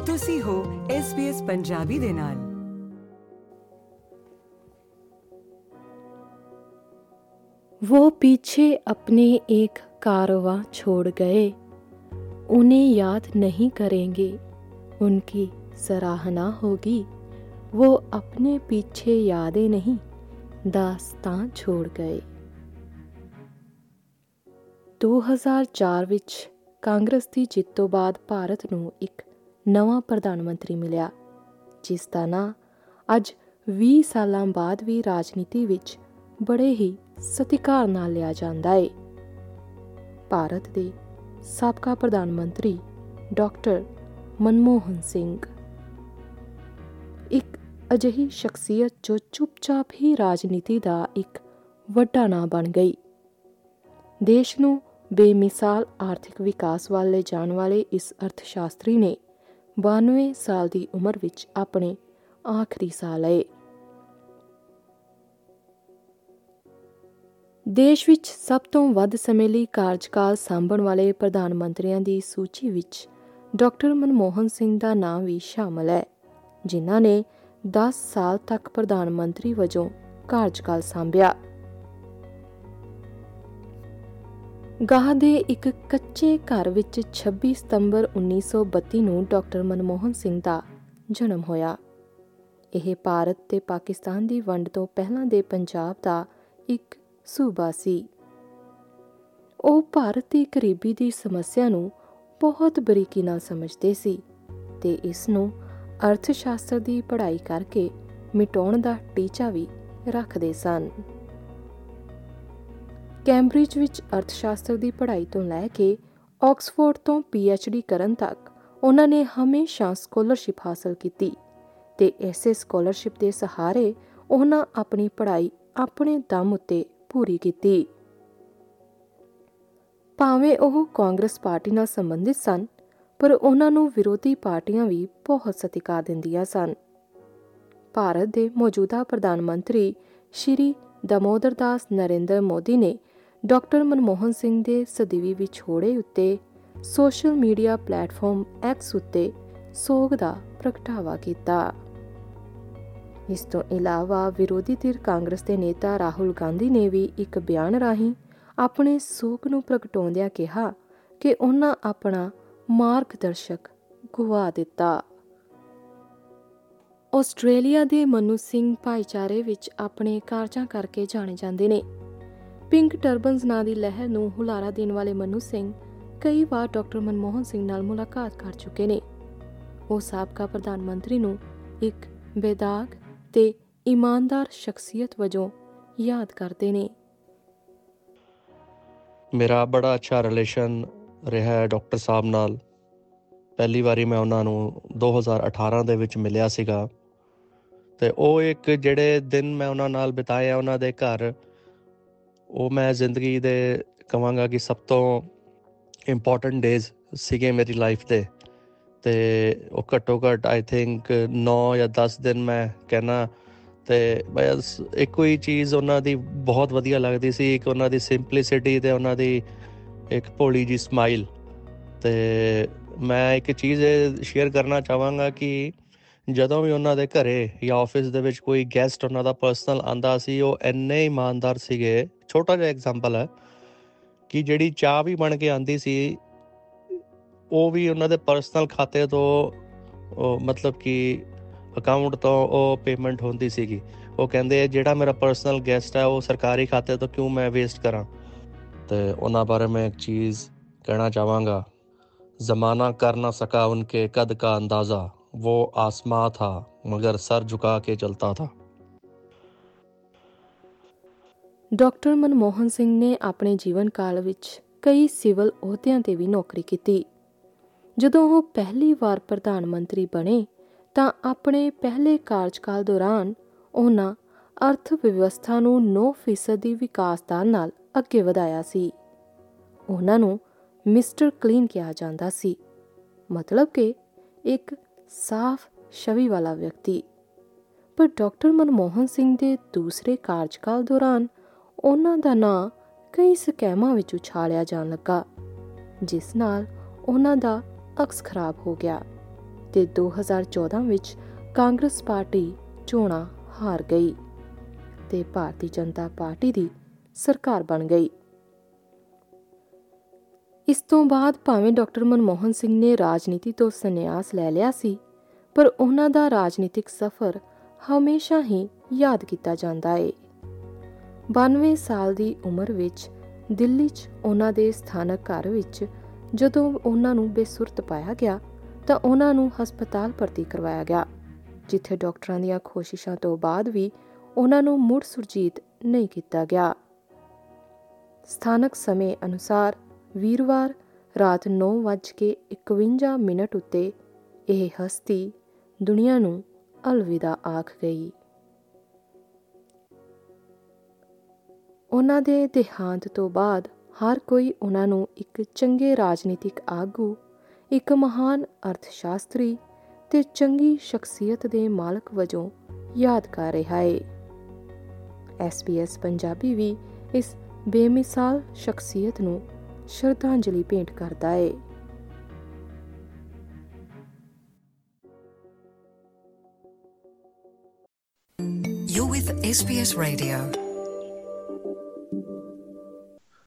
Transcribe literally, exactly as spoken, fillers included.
ਤੁਸੀਂ ਹੋ S B S Punjabi ਦੇ ਨਾਲ। वो पीछे अपने एक कारवां छोड़ गए, उन्हें याद नहीं करेंगे, उनकी सराहना होगी। वो अपने पीछे यादें नहीं दास्तां छोड़ गए। दो हज़ार चार ਵਿੱਚ ਕਾਂਗਰਸ ਦੀ ਜਿੱਤ ਤੋਂ ਬਾਅਦ ਭਾਰਤ ਨੂੰ ਇੱਕ ਨਵਾਂ ਪ੍ਰਧਾਨ ਮੰਤਰੀ ਮਿਲਿਆ, ਜਿਸ ਦਾ ਨਾਂ ਅੱਜ ਵੀਹ ਸਾਲਾਂ ਬਾਅਦ ਵੀ ਰਾਜਨੀਤੀ ਵਿੱਚ ਬੜੇ ਹੀ ਸਤਿਕਾਰ ਨਾਲ ਲਿਆ ਜਾਂਦਾ ਹੈ। ਭਾਰਤ ਦੇ ਸਾਬਕਾ ਪ੍ਰਧਾਨ ਮੰਤਰੀ ਡਾਕਟਰ ਮਨਮੋਹਨ ਸਿੰਘ ਇੱਕ ਅਜਿਹੀ ਸ਼ਖਸੀਅਤ ਜੋ ਚੁੱਪਚਾਪ ਹੀ ਰਾਜਨੀਤੀ ਦਾ ਇੱਕ ਵੱਡਾ ਨਾਂ ਬਣ ਗਈ। ਦੇਸ਼ ਨੂੰ ਬੇਮਿਸਾਲ ਆਰਥਿਕ ਵਿਕਾਸ ਵੱਲ ਲੈ ਜਾਣ ਵਾਲੇ ਇਸ ਅਰਥ ਸ਼ਾਸਤਰੀ ਨੇ ਬਾਨਵੇਂ ਸਾਲ ਦੀ ਉਮਰ ਵਿੱਚ ਆਪਣੇ ਆਖਰੀ ਸਾਹ ਲਏ। ਦੇਸ਼ ਵਿੱਚ ਸਭ ਤੋਂ ਵੱਧ ਸਮੇਂ ਲਈ ਕਾਰਜਕਾਲ ਸਾਂਭਣ ਵਾਲੇ ਪ੍ਰਧਾਨ ਮੰਤਰੀਆਂ ਦੀ ਸੂਚੀ ਵਿੱਚ ਡਾਕਟਰ ਮਨਮੋਹਨ ਸਿੰਘ ਦਾ ਨਾਂ ਵੀ ਸ਼ਾਮਲ ਹੈ, ਜਿਨ੍ਹਾਂ ਨੇ ਦਸ ਸਾਲ ਤੱਕ ਪ੍ਰਧਾਨ ਮੰਤਰੀ ਵਜੋਂ ਕਾਰਜਕਾਲ ਸਾਂਭਿਆ। ਗਾਹ ਦੇ ਇੱਕ ਕੱਚੇ ਘਰ ਵਿੱਚ ਛੱਬੀ ਸਤੰਬਰ ਉੱਨੀ ਸੌ ਬੱਤੀ ਨੂੰ ਡਾਕਟਰ ਮਨਮੋਹਨ ਸਿੰਘ ਦਾ ਜਨਮ ਹੋਇਆ। ਇਹ ਭਾਰਤ ਤੇ ਪਾਕਿਸਤਾਨ ਦੀ ਵੰਡ ਤੋਂ ਪਹਿਲਾਂ ਦੇ ਪੰਜਾਬ ਦਾ ਇੱਕ ਸੂਬਾ ਸੀ। ਉਹ ਭਾਰਤ ਦੀ ਗਰੀਬੀ ਦੀ ਸਮੱਸਿਆ ਨੂੰ ਬਹੁਤ ਬਰੀਕੀ ਨਾਲ ਸਮਝਦੇ ਸੀ ਤੇ ਇਸ ਨੂੰ ਅਰਥ ਸ਼ਾਸਤਰ ਦੀ ਪੜ੍ਹਾਈ ਕਰਕੇ ਮਿਟਾਉਣ ਦਾ ਟੀਚਾ ਵੀ ਰੱਖਦੇ ਸਨ। ਕੈਂਬਰਿਜ ਵਿੱਚ ਅਰਥ ਸ਼ਾਸਤਰ ਦੀ ਪੜ੍ਹਾਈ ਤੋਂ ਲੈ ਕੇ ਆਕਸਫੋਰਡ ਤੋਂ ਪੀ ਐਚ ਡੀ ਕਰਨ ਤੱਕ ਉਹਨਾਂ ਨੇ ਹਮੇਸ਼ਾ ਸਕੋਲਰਸ਼ਿਪ ਹਾਸਲ ਕੀਤੀ ਤੇ ਇਸੇ ਸਕੋਲਰਸ਼ਿਪ ਦੇ ਸਹਾਰੇ ਉਹਨਾਂ ਆਪਣੀ ਪੜ੍ਹਾਈ ਆਪਣੇ ਦਮ ਉੱਤੇ ਪੂਰੀ ਕੀਤੀ। ਭਾਵੇਂ ਉਹ ਕਾਂਗਰਸ ਪਾਰਟੀ ਨਾਲ ਸੰਬੰਧਿਤ ਸਨ, ਪਰ ਉਹਨਾਂ ਨੂੰ ਵਿਰੋਧੀ ਪਾਰਟੀਆਂ ਵੀ ਬਹੁਤ ਸਤਿਕਾਰ ਦਿੰਦੀਆਂ ਸਨ। ਭਾਰਤ ਦੇ ਮੌਜੂਦਾ ਪ੍ਰਧਾਨ ਮੰਤਰੀ ਸ਼੍ਰੀ ਦਮੋਦਰ ਦਾਸ ਨਰਿੰਦਰ ਮੋਦੀ ਨੇ ਡਾਕਟਰ ਮਨਮੋਹਨ ਸਿੰਘ ਦੇ ਸਦੀਵੀ ਵਿਛੋੜੇ ਉੱਤੇ ਸੋਸ਼ਲ ਮੀਡੀਆ ਪਲੇਟਫਾਰਮ ਐਕਸ ਉੱਤੇ ਸੋਗ ਦਾ ਪ੍ਰਗਟਾਵਾ ਕੀਤਾ। ਇਸ ਤੋਂ ਇਲਾਵਾ ਵਿਰੋਧੀ ਧਿਰ ਕਾਂਗਰਸ ਦੇ ਨੇਤਾ ਰਾਹੁਲ ਗਾਂਧੀ ਨੇ ਵੀ ਇੱਕ ਬਿਆਨ ਰਾਹੀਂ ਆਪਣੇ ਸੋਗ ਨੂੰ ਪ੍ਰਗਟਾਉਂਦਿਆਂ ਕਿਹਾ ਕਿ ਉਹਨਾਂ ਆਪਣਾ ਮਾਰਗਦਰਸ਼ਕ ਗੁਆ ਦਿੱਤਾ। ਆਸਟ੍ਰੇਲੀਆ ਦੇ ਮਨੂ ਸਿੰਘ ਭਾਈਚਾਰੇ ਵਿੱਚ ਆਪਣੇ ਕਾਰਜਾਂ ਕਰਕੇ ਜਾਣੇ ਜਾਂਦੇ ਨੇ। ਪਿੰਕ ਟਰਬਨਜ਼ ਨਾਂ ਦੀ ਲਹਿਰ ਨੂੰ ਹੁਲਾਰਾ ਦੇਣ ਵਾਲੇ ਮਨੂ ਸਿੰਘ ਕਈ ਵਾਰ ਡਾਕਟਰ ਮਨਮੋਹਨ ਸਿੰਘ ਨਾਲ ਮੁਲਾਕਾਤ ਕਰ ਚੁੱਕੇ ਨੇ। ਉਹ ਸਾਬਕਾ ਪ੍ਰਧਾਨ ਮੰਤਰੀ ਨੂੰ ਇੱਕ ਬੇਦਾਗ ਤੇ ਇਮਾਨਦਾਰ ਸ਼ਖਸੀਅਤ ਵਜੋਂ ਯਾਦ ਕਰਦੇ ਨੇ। ਮੇਰਾ ਬੜਾ ਅੱਛਾ ਰਿਲੇਸ਼ਨ ਰਿਹਾ ਹੈ ਡਾਕਟਰ ਸਾਹਿਬ ਨਾਲ। ਪਹਿਲੀ ਵਾਰੀ ਮੈਂ ਉਹਨਾਂ ਨੂੰ ਦੋ ਹਜ਼ਾਰ ਅਠਾਰਾਂ ਦੇ ਵਿੱਚ ਮਿਲਿਆ ਸੀਗਾ ਅਤੇ ਉਹ ਇੱਕ ਜਿਹੜੇ ਦਿਨ ਮੈਂ ਉਹਨਾਂ ਨਾਲ ਬਿਤਾਏ ਆ ਉਹਨਾਂ ਦੇ ਘਰ, ਉਹ ਮੈਂ ਜ਼ਿੰਦਗੀ ਦੇ ਕਹਾਂਗਾ ਕਿ ਸਭ ਤੋਂ ਇੰਪੋਰਟੈਂਟ ਡੇਜ਼ ਸੀਗੇ ਮੇਰੀ ਲਾਈਫ ਦੇ। ਅਤੇ ਉਹ ਘੱਟੋ ਘੱਟ ਆਈ ਥਿੰਕ ਨੌ ਜਾਂ ਦਸ ਦਿਨ ਮੈਂ ਕਹਿੰਦਾ। ਅਤੇ ਬਸ ਇੱਕੋ ਹੀ ਚੀਜ਼ ਉਹਨਾਂ ਦੀ ਬਹੁਤ ਵਧੀਆ ਲੱਗਦੀ ਸੀ, ਇੱਕ ਉਹਨਾਂ ਦੀ ਸਿੰਪਲੀਸਿਟੀ ਅਤੇ ਉਹਨਾਂ ਦੀ ਇੱਕ ਭੋਲੀ ਜਿਹੀ ਸਮਾਈਲ। ਅਤੇ ਮੈਂ ਇੱਕ ਚੀਜ਼ ਇਹ ਸ਼ੇਅਰ ਕਰਨਾ ਚਾਹਾਂਗਾ ਕਿ ਜਦੋਂ ਵੀ ਉਹਨਾਂ ਦੇ ਘਰ ਜਾਂ ਆਫਿਸ ਦੇ ਵਿੱਚ ਕੋਈ ਗੈਸਟ ਉਹਨਾਂ ਦਾ ਪਰਸਨਲ ਆਉਂਦਾ ਸੀ, ਉਹ ਇੰਨੇ ਇਮਾਨਦਾਰ ਸੀਗੇ। ਛੋਟਾ ਜਿਹਾ ਐਗਜ਼ਾਮਪਲ ਹੈ ਕਿ ਜਿਹੜੀ ਚਾਹ ਵੀ ਬਣ ਕੇ ਆਉਂਦੀ ਸੀ, ਉਹ ਵੀ ਉਹਨਾਂ ਦੇ ਪਰਸਨਲ ਖਾਤੇ ਤੋਂ ਮਤਲਬ ਕਿ ਅਕਾਊਂਟ ਤੋਂ ਉਹ ਪੇਮੈਂਟ ਹੁੰਦੀ ਸੀਗੀ। ਉਹ ਕਹਿੰਦੇ ਜਿਹੜਾ ਮੇਰਾ ਪਰਸਨਲ ਗੈਸਟ ਹੈ ਉਹ ਸਰਕਾਰੀ ਖਾਤੇ ਤੋਂ ਕਿਉਂ ਮੈਂ ਵੇਸਟ ਕਰਾਂ। ਅਤੇ ਉਹਨਾਂ ਬਾਰੇ ਮੈਂ ਇੱਕ ਚੀਜ਼ ਕਹਿਣਾ ਚਾਹਾਂਗਾ, ਜ਼ਮਾਨਾ ਕਰ ਨਾ ਸਕਾ ਉਨਕੇ ਕਦ ਕਾ ਅੰਦਾਜ਼ਾ, वो आसमां था मगर सर झुका के चलता था। ਡਾਕਟਰ ਮਨਮੋਹਨ ਸਿੰਘ ਨੇ ਆਪਣੇ ਜੀਵਨ ਕਾਲ ਵਿੱਚ ਕਈ ਸਿਵਲ ਅਹੁਦਿਆਂ 'ਤੇ ਵੀ ਨੌਕਰੀ ਕੀਤੀ। ਜਦੋਂ ਉਹ ਪਹਿਲੀ ਵਾਰ ਪ੍ਰਧਾਨ ਮੰਤਰੀ ਬਣੇ ਤਾਂ ਆਪਣੇ ਪਹਿਲੇ ਕਾਰਜਕਾਲ ਦੌਰਾਨ ਉਹਨਾਂ ਅਰਥ ਵਿਵਸਥਾ ਨੂੰ ਨੌ ਫੀਸਦ ਦੀ ਵਿਕਾਸ ਦਰ ਨਾਲ ਅੱਗੇ ਵਧਾਇਆ ਸੀ। ਉਹਨਾਂ ਨੂੰ ਮਿਸਟਰ ਕਲੀਨ ਕਿਹਾ ਜਾਂਦਾ ਸੀ, ਮਤਲਬ ਕਿ ਇੱਕ ਸਾਫ਼ ਛਵੀ ਵਾਲਾ ਵਿਅਕਤੀ। ਪਰ ਡਾਕਟਰ ਮਨਮੋਹਨ ਸਿੰਘ ਦੇ ਦੂਸਰੇ ਕਾਰਜਕਾਲ ਦੌਰਾਨ ਉਹਨਾਂ ਦਾ ਨਾਂ ਕਈ ਸਕੈਮਾਂ ਵਿੱਚ ਉਛਾਲਿਆ ਜਾਣ ਲੱਗਾ, ਜਿਸ ਨਾਲ ਉਹਨਾਂ ਦਾ ਅਕਸ ਖਰਾਬ ਹੋ ਗਿਆ ਤੇ ਦੋ ਹਜ਼ਾਰ ਚੌਦਾਂ ਵਿੱਚ ਕਾਂਗਰਸ ਪਾਰਟੀ ਚੋਣਾਂ ਹਾਰ ਗਈ ਤੇ ਭਾਰਤੀ ਜਨਤਾ ਪਾਰਟੀ ਦੀ ਸਰਕਾਰ ਬਣ ਗਈ। ਇਸ ਤੋਂ ਬਾਅਦ ਭਾਵੇਂ ਡਾਕਟਰ ਮਨਮੋਹਨ ਸਿੰਘ ਨੇ ਰਾਜਨੀਤੀ ਤੋਂ ਸੰਨਿਆਸ ਲੈ ਲਿਆ ਸੀ, ਪਰ ਉਹਨਾਂ ਦਾ ਰਾਜਨੀਤਿਕ ਸਫ਼ਰ ਹਮੇਸ਼ਾ ਹੀ ਯਾਦ ਕੀਤਾ ਜਾਂਦਾ ਹੈ। ਬਾਨਵੇਂ ਸਾਲ ਦੀ ਉਮਰ ਵਿੱਚ ਦਿੱਲੀ 'ਚ ਉਹਨਾਂ ਦੇ ਸਥਾਨਕ ਘਰ ਵਿੱਚ ਜਦੋਂ ਉਹਨਾਂ ਨੂੰ ਬੇਸੁਰਤ ਪਾਇਆ ਗਿਆ ਤਾਂ ਉਹਨਾਂ ਨੂੰ ਹਸਪਤਾਲ ਭਰਤੀ ਕਰਵਾਇਆ ਗਿਆ, ਜਿੱਥੇ ਡਾਕਟਰਾਂ ਦੀਆਂ ਕੋਸ਼ਿਸ਼ਾਂ ਤੋਂ ਬਾਅਦ ਵੀ ਉਹਨਾਂ ਨੂੰ ਮੁੜ ਸੁਰਜੀਤ ਨਹੀਂ ਕੀਤਾ ਗਿਆ। ਸਥਾਨਕ ਸਮੇਂ ਅਨੁਸਾਰ ਵੀਰਵਾਰ ਰਾਤ ਨੌ ਵੱਜ ਕੇ ਇਕਵੰਜਾ ਮਿੰਟ ਉੱਤੇ ਇਹ ਹਸਤੀ ਦੁਨੀਆ ਨੂੰ ਅਲਵਿਦਾ ਆਖ ਗਈ। ਉਹਨਾਂ ਦੇ ਦੇਹਾਂਤ ਤੋਂ ਬਾਅਦ ਹਰ ਕੋਈ ਉਹਨਾਂ ਨੂੰ ਇੱਕ ਚੰਗੇ ਰਾਜਨੀਤਿਕ ਆਗੂ, ਇੱਕ ਮਹਾਨ ਅਰਥ ਸ਼ਾਸਤਰੀ ਤੇ ਚੰਗੀ ਸ਼ਖਸੀਅਤ ਦੇ ਮਾਲਕ ਵਜੋਂ ਯਾਦ ਕਰ ਰਿਹਾ ਹੈ। ਐਸ ਬੀ ਐਸ ਪੰਜਾਬੀ ਵੀ ਇਸ ਬੇਮਿਸਾਲ ਸ਼ਖਸੀਅਤ ਨੂੰ ਸ਼ਰਧਾਂਜਲੀ ਭੇਂਟ ਕਰਦਾ ਹੈ। You're with S B S Radio.